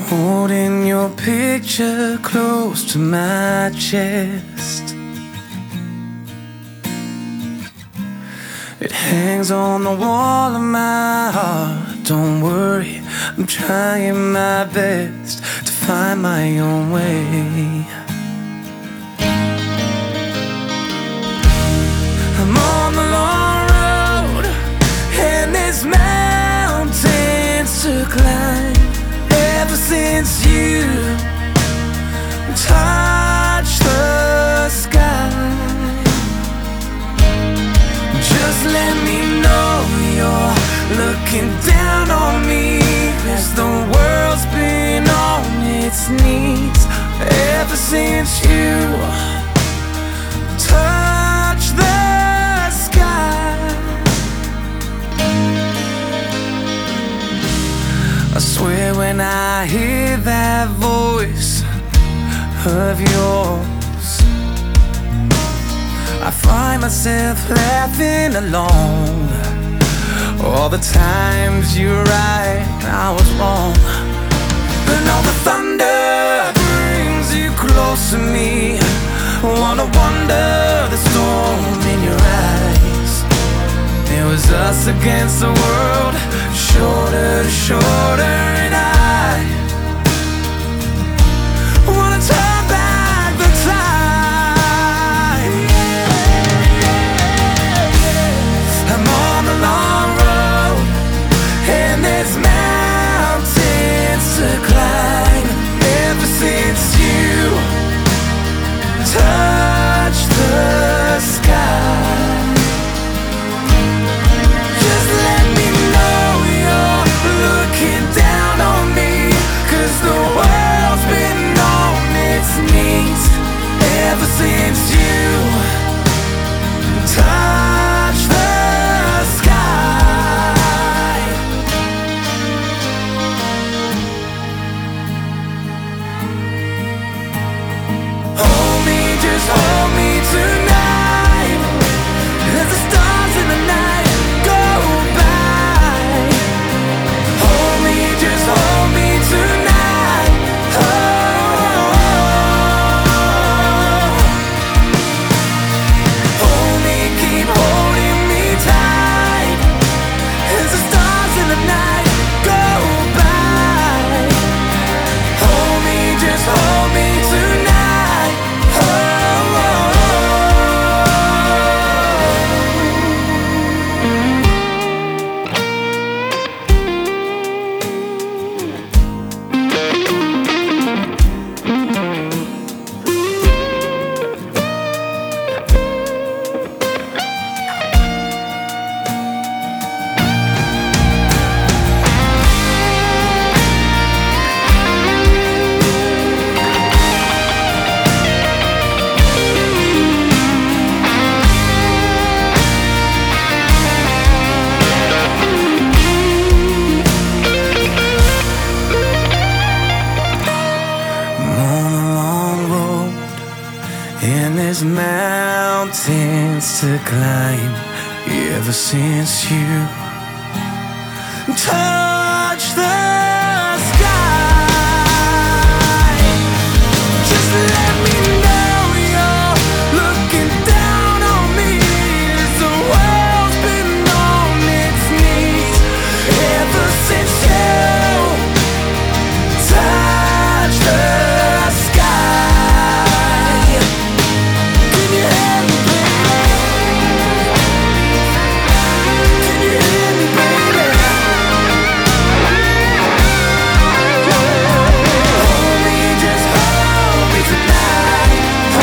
holding your picture close to my chest. It hangs on the wall of my heart. Don't worry, I'm trying my best to find my own way. I'm on the long road, and there's mountains to climb. Ever since you touched the sky, just let me know you're looking down on me, 'cause the world's been on its knees ever since you touched the sky. I swear when I hear that voice of yours, I find myself laughing along. All the times you're right, I was wrong. And all the thunder brings you close to me. Wanna wonder the storm in your eyes. It was us against the world, shoulder to shoulder, and I wanna turn back the time. I'm on the long road, and there's mountains to climb. Ever since you touched the sky, just let me know you're looking down on me, 'cause the world's been on its knees ever since you touched the sky. Hold me, just hold me tonight, as the stars in the night go by. Hold me, just hold me tonight. Oh. Hold me, keep holding me tight, as the stars in the night go by. Hold me, just hold me tonight. Oh. And there's mountains to climb ever since you touched the sky. Just let me know you're looking down on me, 'cause the world's been on its knees ever since you touched the sky. Can you hear me, baby? Can you hear me, baby? Hold me, just hold me tonight.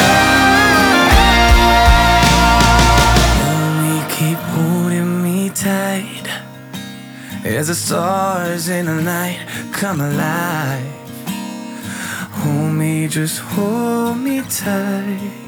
Hold me, keep holding me tight, as the stars in the night come alive. Hold me, just hold me tight.